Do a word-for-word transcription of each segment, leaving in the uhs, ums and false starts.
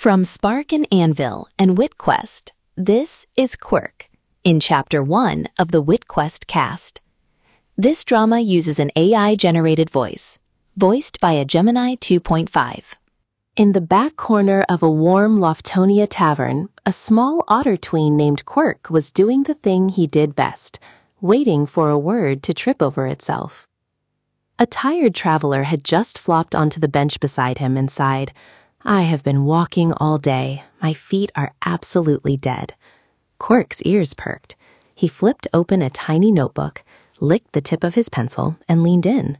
From Spark and Anvil and WitQuest, this is Quirk, in Chapter one of the WitQuest cast. This drama uses an A I-generated voice, voiced by a Gemini two point five. In the back corner of a warm Loftonia tavern, a small otter tween named Quirk was doing the thing he did best, waiting for a word to trip over itself. A tired traveler had just flopped onto the bench beside him and sighed, "I have been walking all day. My feet are absolutely dead." Quirk's ears perked. He flipped open a tiny notebook, licked the tip of his pencil, and leaned in.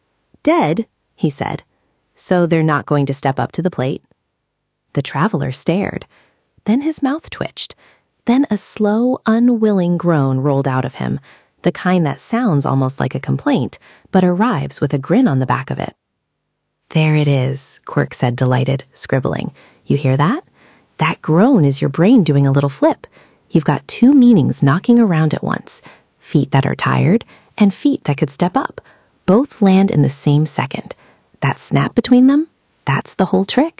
"Dead?" he said. "So they're not going to step up to the plate?" The traveler stared. Then his mouth twitched. Then a slow, unwilling groan rolled out of him, the kind that sounds almost like a complaint, but arrives with a grin on the back of it. "There it is," Quirk said, delighted, scribbling. "You hear that? That groan is your brain doing a little flip. You've got two meanings knocking around at once, feet that are tired and feet that could step up. Both land in the same second. That snap between them, that's the whole trick."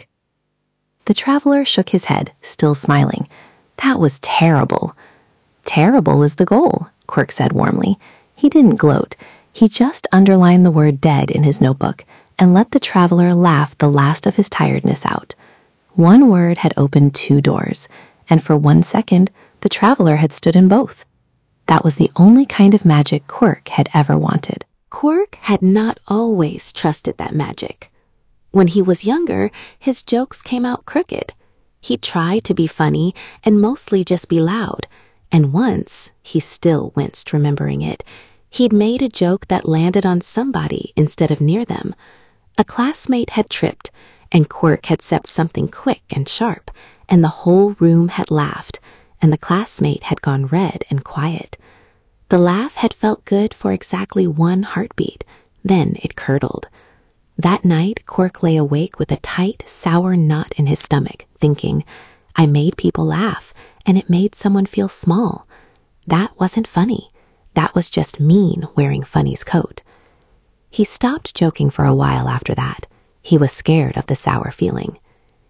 The traveler shook his head, still smiling. "That was terrible." "Terrible is the goal," Quirk said warmly. He didn't gloat. He just underlined the word dead in his notebook and let the traveler laugh the last of his tiredness out. One word had opened two doors, and for one second, the traveler had stood in both. That was the only kind of magic Quirk had ever wanted. Quirk had not always trusted that magic. When he was younger, his jokes came out crooked. He tried to be funny and mostly just be loud, and once, he still winced remembering it, he'd made a joke that landed on somebody instead of near them. A classmate had tripped, and Quirk had said something quick and sharp, and the whole room had laughed, and the classmate had gone red and quiet. The laugh had felt good for exactly one heartbeat, then it curdled. That night, Quirk lay awake with a tight, sour knot in his stomach, thinking, "I made people laugh, and it made someone feel small. That wasn't funny. That was just mean wearing Funny's coat." He stopped joking for a while after that. He was scared of the sour feeling.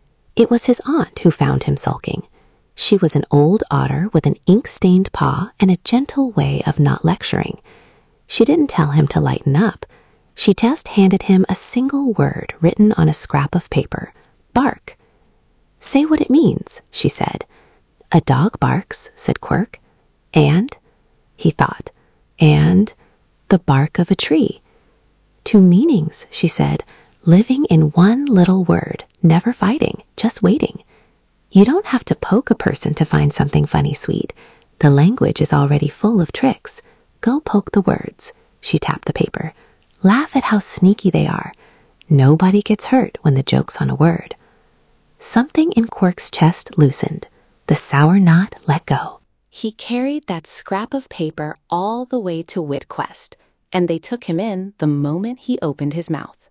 It was his aunt who found him sulking. She was an old otter with an ink-stained paw and a gentle way of not lecturing. She didn't tell him to lighten up. She just handed him a single word written on a scrap of paper, bark. "Say what it means," she said. "A dog barks," said Quirk. "And?" he thought. "And the bark of a tree." "Two meanings," she said, "living in one little word, never fighting, just waiting. You don't have to poke a person to find something funny sweet. The language is already full of tricks. Go poke the words." She tapped the paper. "Laugh at how sneaky they are. Nobody gets hurt when the joke's on a word." Something in Quirk's chest loosened. The sour knot let go. He carried that scrap of paper all the way to WitQuest, and they took him in the moment he opened his mouth.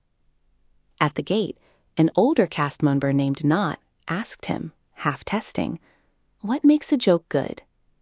At the gate, an older cast member named Knot asked him, half testing, "What makes a joke good?"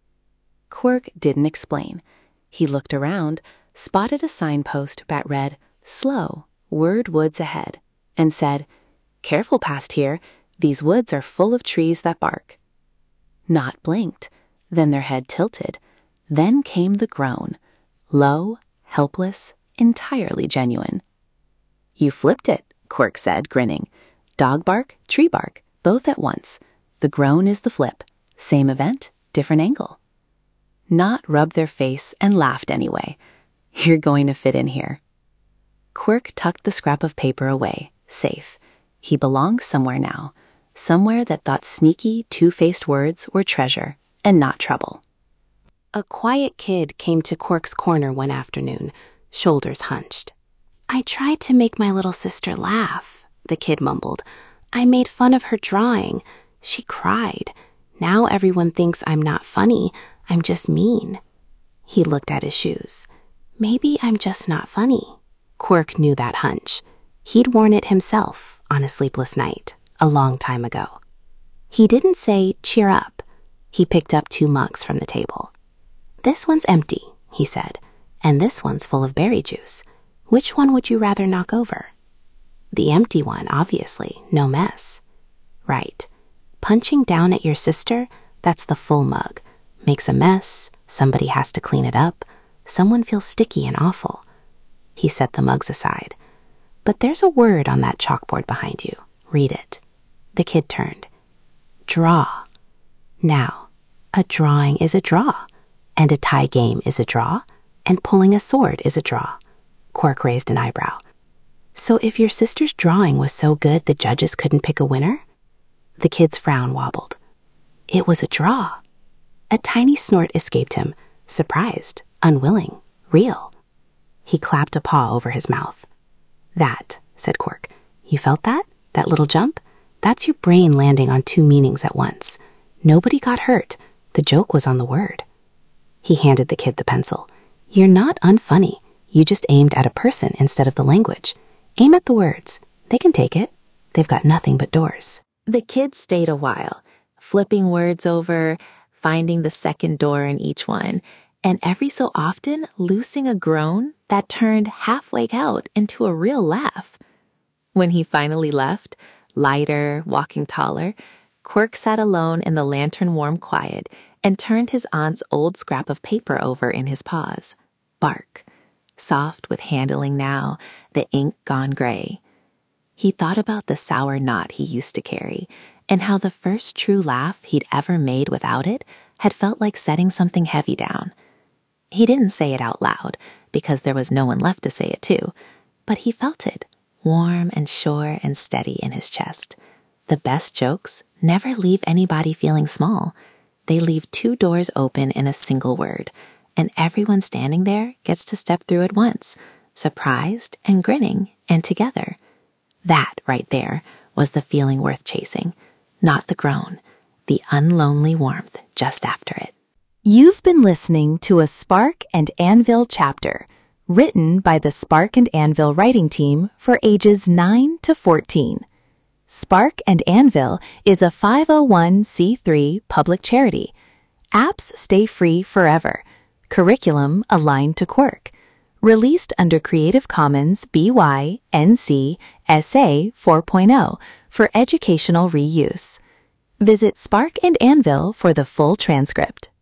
Quirk didn't explain. He looked around, spotted a signpost that read, "Slow, word woods ahead," and said, "Careful past here, these woods are full of trees that bark." Knot blinked, then their head tilted. Then came the groan, low, helpless, entirely genuine. "You flipped it," Quirk said, grinning. "Dog bark, tree bark, both at once. The groan is the flip. Same event, different angle." Knot rubbed their face and laughed anyway. "You're going to fit in here." Quirk tucked the scrap of paper away, safe. He belonged somewhere now, somewhere that thought sneaky, two-faced words were treasure and not trouble. A quiet kid came to Quirk's corner one afternoon, shoulders hunched. "I tried to make my little sister laugh," the kid mumbled. "I made fun of her drawing. She cried. Now everyone thinks I'm not funny. I'm just mean." He looked at his shoes. Maybe I'm just not funny. Quirk knew that hunch. He'd worn it himself on a sleepless night, a long time ago. He didn't say, "Cheer up." He picked up two mugs from the table. "This one's empty," he said, "and this one's full of berry juice. Which one would you rather knock over?" "The empty one, obviously, no mess." "Right. Punching down at your sister, that's the full mug. Makes a mess, somebody has to clean it up, someone feels sticky and awful. He set the mugs aside. But there's a word on that chalkboard behind you. Read it. The kid turned. Draw. Now, a drawing is a draw, and a tie game is a draw, and pulling a sword is a draw. Quirk raised an eyebrow. So if your sister's drawing was so good the judges couldn't pick a winner? The kid's frown wobbled. It was a draw. A tiny snort escaped him, surprised, unwilling, real. He clapped a paw over his mouth. That, said Quirk. You felt that? That little jump? That's your brain landing on two meanings at once. Nobody got hurt. The joke was on the word. He handed the kid the pencil. You're not unfunny. You just aimed at a person instead of the language. Aim at the words. They can take it. They've got nothing but doors. The kid stayed a while, flipping words over, finding the second door in each one, and every so often loosing a groan that turned halfway out into a real laugh. When he finally left, lighter, walking taller, Quirk sat alone in the lantern-warm quiet and turned his aunt's old scrap of paper over in his paws. Bark. Soft with handling now, the ink gone gray. He thought about the sour knot he used to carry, and how the first true laugh he'd ever made without it had felt like setting something heavy down. He didn't say it out loud, because there was no one left to say it to, but he felt it, warm and sure and steady in his chest. The best jokes never leave anybody feeling small. They leave two doors open in a single word, and everyone standing there gets to step through at once, surprised and grinning and together. That right there was the feeling worth chasing, not the groan, the unlonely warmth just after it. You've been listening to a Spark and Anvil chapter, written by the Spark and Anvil writing team for ages nine to fourteen. Spark and Anvil is a five oh one c three public charity. Apps stay free forever. Curriculum aligned to Quirk. Released under Creative Commons B Y N C S A four point oh for educational reuse. Visit Spark and Anvil for the full transcript.